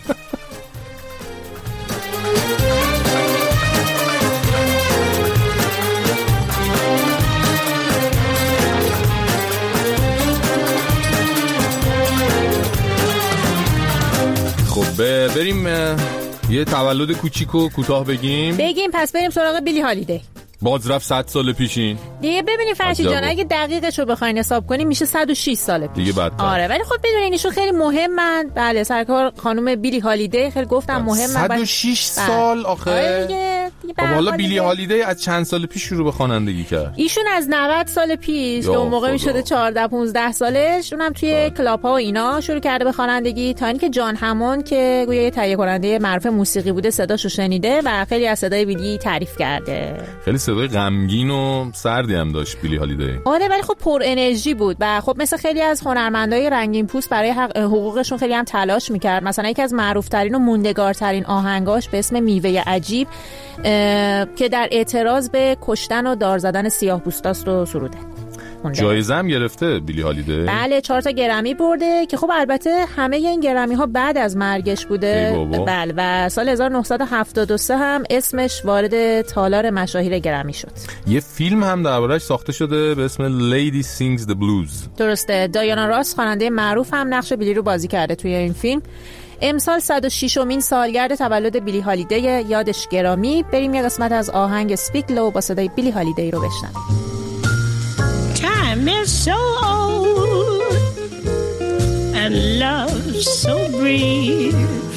بریم یه تولد کوچیک و کوتاه بگیم بگیم پس بریم سراغ بیلی هالیدی. باز رفت صد سال پیشین دیگه. ببینیم فرشید جان اگه دقیقشو بخواین حساب کنیم میشه صد و شش سال پیش دیگه بدتر. آره ولی خب بدونین ایشون خیلی مهمن. بله سرکار خانم بیلی هالیدی خیلی گفتم مهمن. صد و شش سال آخه. آره دیگه. خب حالا بیلی هالیدی از چند سال پیش شروع به خوانندگی کرد؟ ایشون از نود سال پیش که اون موقع میشده چهارده پانزده سالش، اونم توی کلاب ها و اینا شروع کرده به خوانندگی، تا اینکه جان همون که گویا یه تهیه کننده معروف موسیقی بوده صداشو شنیده و خیلی از صدای بیلی تعریف کرده. خیلی صدای غمگین و سردی هم داشت بیلی هالیدی. آره ولی خب پر انرژی بود و خب مثل خیلی از هنرمندای رنگین پوست برای حقوقشون خیلی هم تلاش میکرد. مثلا یکی از معروف‌ترین و موندگارترین آهنگاش به اسم میوه عجیب که در اعتراض به کشتن و دار زدن سیاه‌پوستاست رو سروده. جایزه هم گرفته بیلی هالیدی. بله چهار تا گرمی برده که خب البته همه این گرمی ها بعد از مرگش بوده. بله و سال هزار و نهصد و هفتاد و سه هم اسمش وارد تالار مشاهیر گرمی شد. یه فیلم هم درباره‌اش ساخته شده به اسم Lady Sings the Blues. درسته. دایانا راس خواننده معروف هم نقش بیلی رو بازی کرده توی این فیلم. امسال صد و ششمین سالگرد تولد بیلی هالیدی، یادش گرامی. بریم یه قسمت از آهنگ Speak Low با صدای بیلی هالیدی رو بشنویم. Time is so old and love so brief.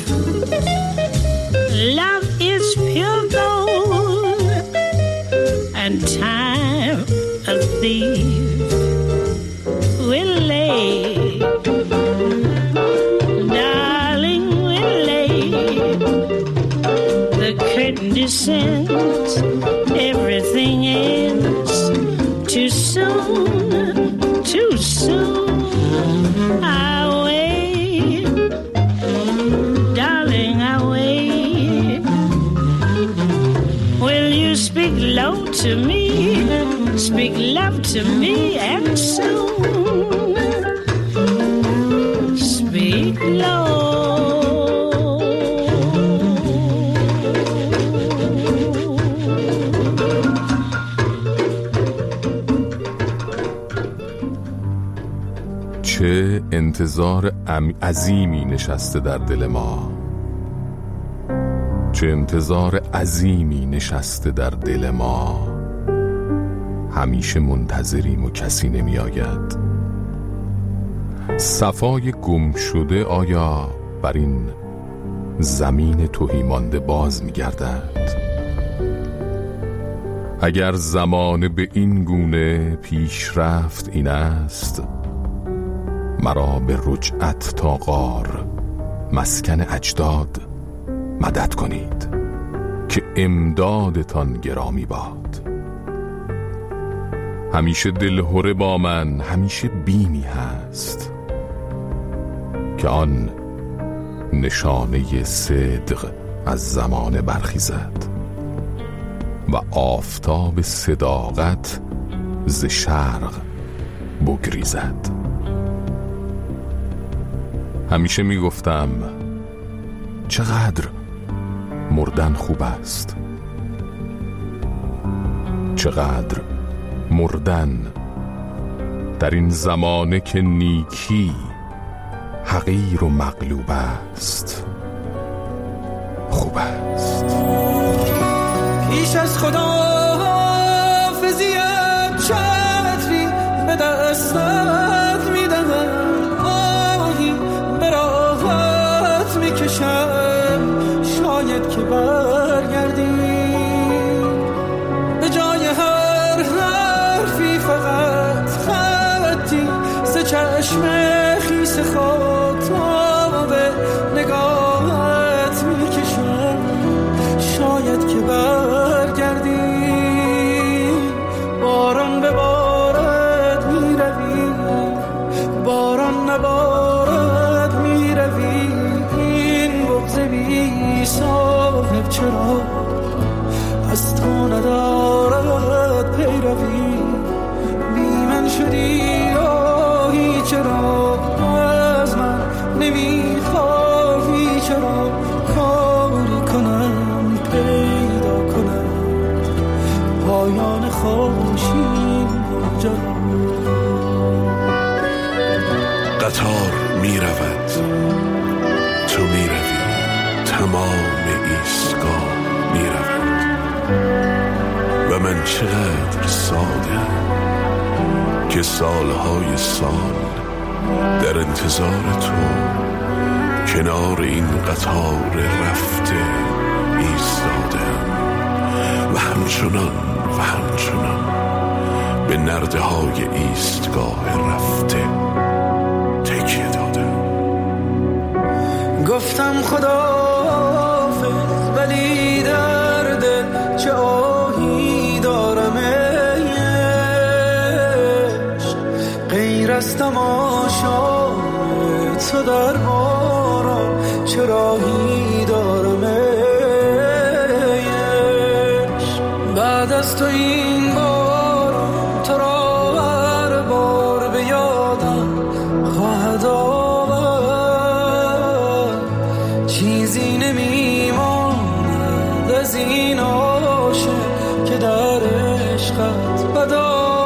Love is pure gold and time a thief. We'll lay, darling, we'll lay. The curtain descends, everything ends too soon. Too soon I wait hello to me, speak love to me, and soon speak low. چه انتظار عظیمی نشسته در دل ما، چه انتظار عظیمی نشسته در دل ما. همیشه منتظریم و کسی نمی آید. صفای گم شده آیا بر این زمین تهی مانده باز می گردد؟ اگر زمان به این گونه پیش رفت این است، مرا به رجعت تا غار مسکن اجداد مدد کنید که امدادتان گرامی باد. همیشه دلهره با من، همیشه بیمی هست که آن نشانه صدق از زمانه برخیزد و آفتاب صداقت ز شرق بگریزد. همیشه می گفتم چقدر مردن خوب است، چقدر مردن در این زمانه که نیکی حقیر و مغلوب است خوب است. پیش از خدا حافظیت چتری به دستت میدهم، آهی به راحت میکشم، شاید که برگردی به جای هر حرفی فقط خطی ز چشم خیس خود تا به نگاهت میکشم، شاید که برگردی باران ببارد میروی، باران نبارد میروی، این بغض بی صاحب چرا از تو ندارد پیروی، بی من شدی آهی چرا از من نمیخواهی، چرا کاری کنم پیدا کنم پایان خاموشی ماجرا. قطار می رود، تو می روی، تمام ایستگاه می رود و من چقدر ساده که سالهای سال در انتظار تو کنار این قطار رفته ایستادم و همچنان و همچنان به نرده های ایستگاه رفته تکیه دادم. گفتم خداحافظ ولی در دل چه آهی دارم عشق، غیر از تماشای تو در باران چه راهی دارم عشق، بعد از تو این باران تو را هر بار به یادم خواهد آورد، چیزی نمیماند از این عاشق که در عشقت بد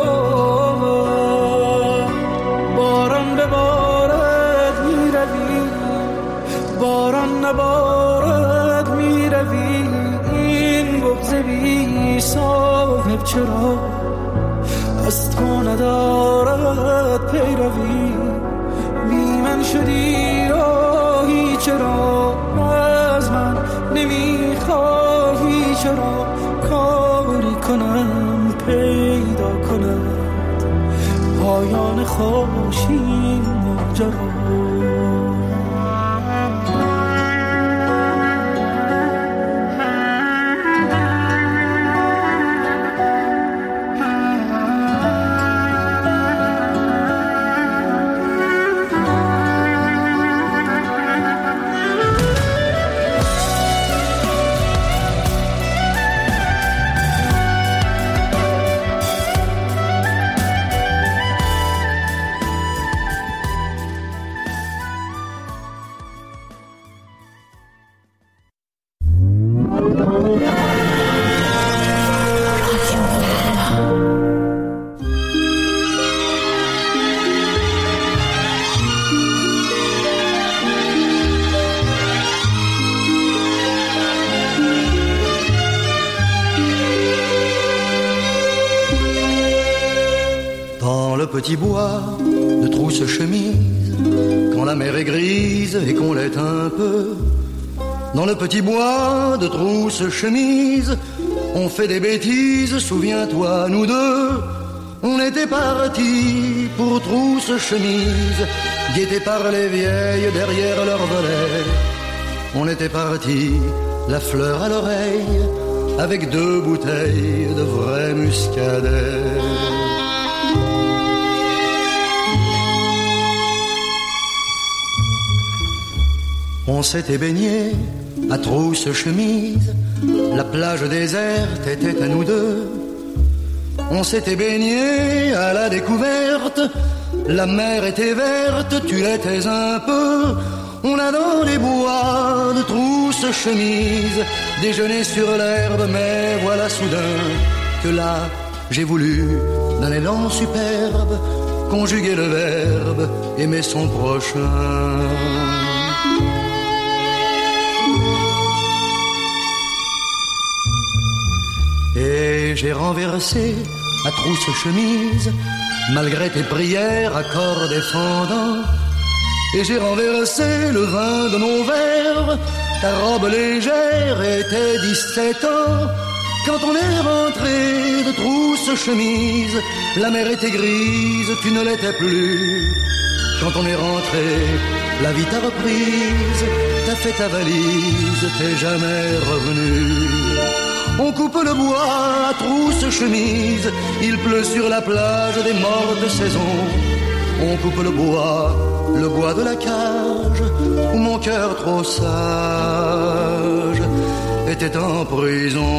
آورد. باران ببارد میروی، باران نبارد میروی، این بغض بی صاحب چرا از تو ندارد پیروی، بی من شدی آهی چرا از من نمیخواهی، چرا کاری کنم پیدا کنم پایان خاموشی ماجرا. petit bois de trousse-chemise, quand la mer est grise et qu'on l'est un peu, dans le petit bois de trousse-chemise, on fait des bêtises, souviens-toi, nous deux. On était partis pour trousse-chemise, guettés par les vieilles derrière leur volet. On était partis, la fleur à l'oreille, avec deux bouteilles de vrai muscadet. On s'était baigné à trousse-chemise, la plage déserte était à nous deux. On s'était baigné à la découverte, la mer était verte, tu l'étais un peu. On a dans les bois de trousse-chemise déjeuné sur l'herbe, mais voilà soudain que là, j'ai voulu, d'un élan superbe, conjuguer le verbe, aimer son prochain. Et j'ai renversé à trousse-chemise, malgré tes prières à corps défendant. Et j'ai renversé le vin de nos verres, ta robe légère était dix-sept ans. Quand on est rentré de trousse-chemise, la mer était grise, tu ne l'étais plus. Quand on est rentré, la vie t'a reprise, t'as fait ta valise, t'es jamais revenu. On coupe le bois à trousse-chemise, il pleut sur la plage des mortes saisons. On coupe le bois, le bois de la cage, où mon cœur trop sage était en prison.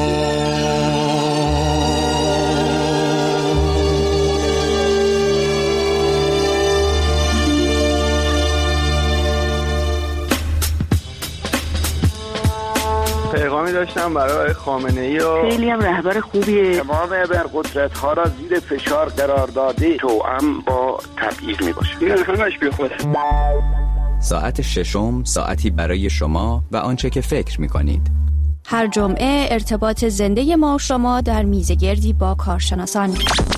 پیغامی داشتم برای خامنه‌ای و خیلی هم رهبر خوبیه. تمام ابرقدرت‌ها را زیر فشار قرار داده، توأم با تبعیض میباشه. این همش بی خوده. ساعت ششم، ساعتی برای شما و آنچه که فکر میکنید. هر جمعه ارتباط زنده ما و شما در میزگردی با کارشناسان.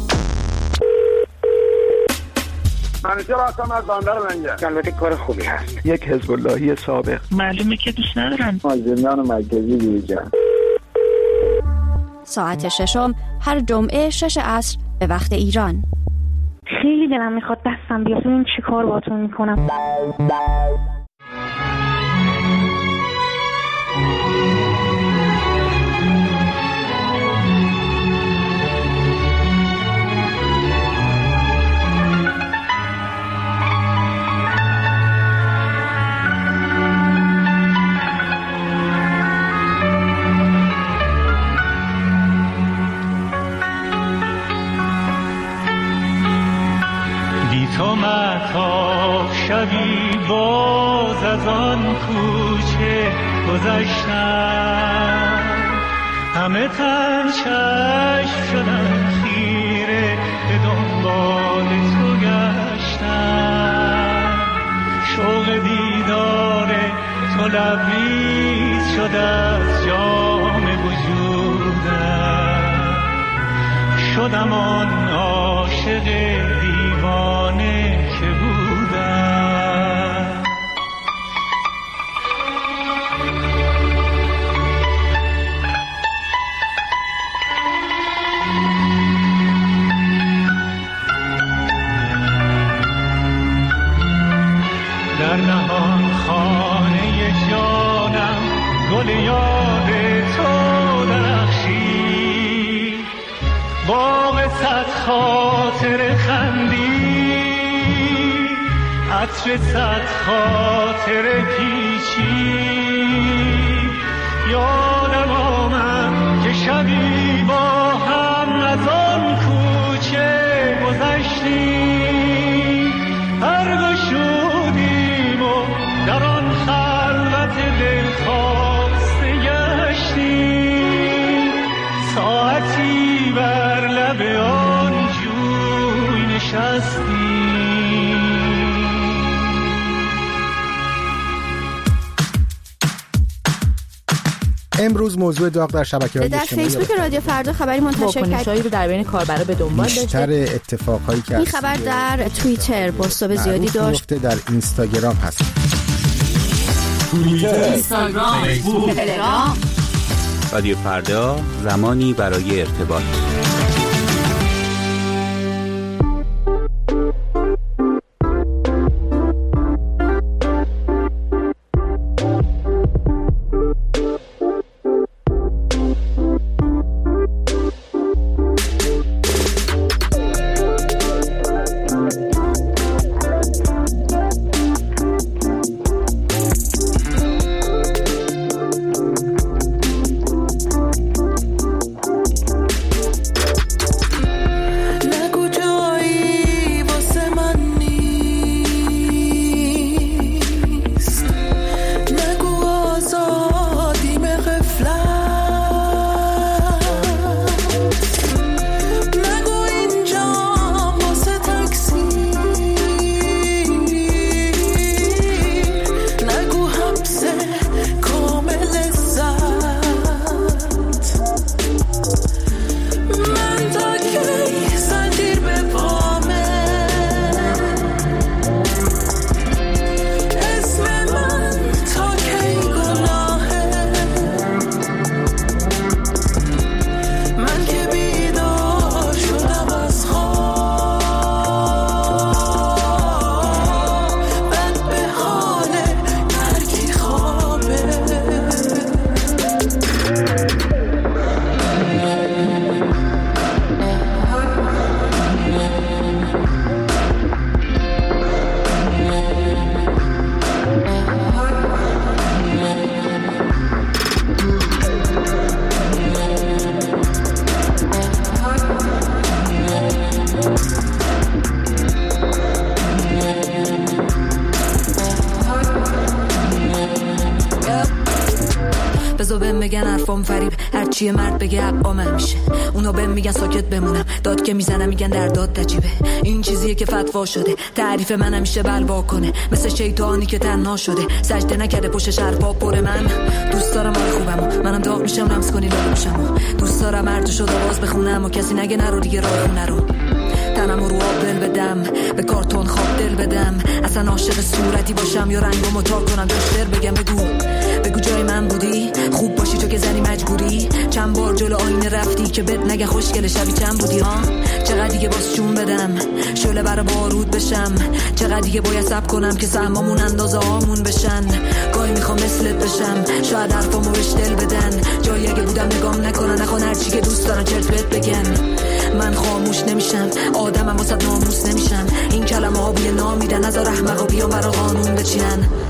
منیجر هستم از بندر لنگر. البته کار خوبی هست. یک حزب اللهی سابق. معلومه که دوست ندارن. زندان مرکزی دیجان. ساعت ششم هر جمعه شش عصر به وقت ایران. خیلی دلم میخواد دستم بیاد ببینم چی کار باهاتون میکنم. تو مهتاب شبی باز از آن کوچه گذشتم، همه تن چشم شدن خیره به دنبال تو گشتم. شوق دیدار تو لبریز شده از جام وجودم، شدم آن عاشق دیوانه که بودم. در نهان خانه جانم گل یاد تو درخشی، باغ صد خاطر خندی، عطر صد خاطر پیچی. یادم آمد که شبی با هم از آن کوچه گذشتیم، هر گشودیم و در آن خلوت دلخواسته گشتیم. ساعتی بر لب آن جوی نشستیم. امروز موضوع داغ در شبکه‌های اجتماعی در فیسبوک رادیو فردا خبری منتشر کرد واکنش‌هایی رو در بین کاربرا به دنبال داشته. بیشتر اتفاقایی که این خبر در توییتر بوست‌ها زیادی داشت. در اینستاگرام هست. توییتر، اینستاگرام، فیسبوک، تلگرام. رادیو فردا، زمانی برای ارتباط. چیه مرد بگه اقامم میشه، اونا بهم میگن ساکت بمونم، داد که میزنم میگن در داد تجیبه. این چیزیه که فتوا شده، تعریف من همیشه بلوا کنه، مثل شیطانی که تنها شده، سجده نکرده پشت حرفا پر. من دوست دارم حال خوبمو، منم داغ میشم لمس کنی لالوشمو، دوست دارم مرد شد آواز بخونم و کسی نگه نرو دیگه راه خونه رو، تنم رو آب دل بدم، به کارتون خواب دل بدم، اصلا عاشق صورتی باشم یا رنگمو تا کنم، داشتر بگم بگو بگو جای من بودی، خوب باشی تو که زنی مجبوری، چند بار جلو آینه رفتی که بد نگه خوشگل شبی چند بودی ها، چقدر دیگه باز چون بدم شعله برا بارود بشم، چقدر دیگه باید صبر کنم که سهمامون اندازه هامون بشن، گاهی میخوام مثلت بشم شاید حرفامو بهش دل بدن، جایی اگه بودم نگام نکنن نخوان هرچی که دوست دارن چرت بهت بگن، من خاموش نمیشم آدمم واسه ناموس نمیشم، این کلمه ها بوی نام میدن نذار احمقا بیان برا قانون بچینن.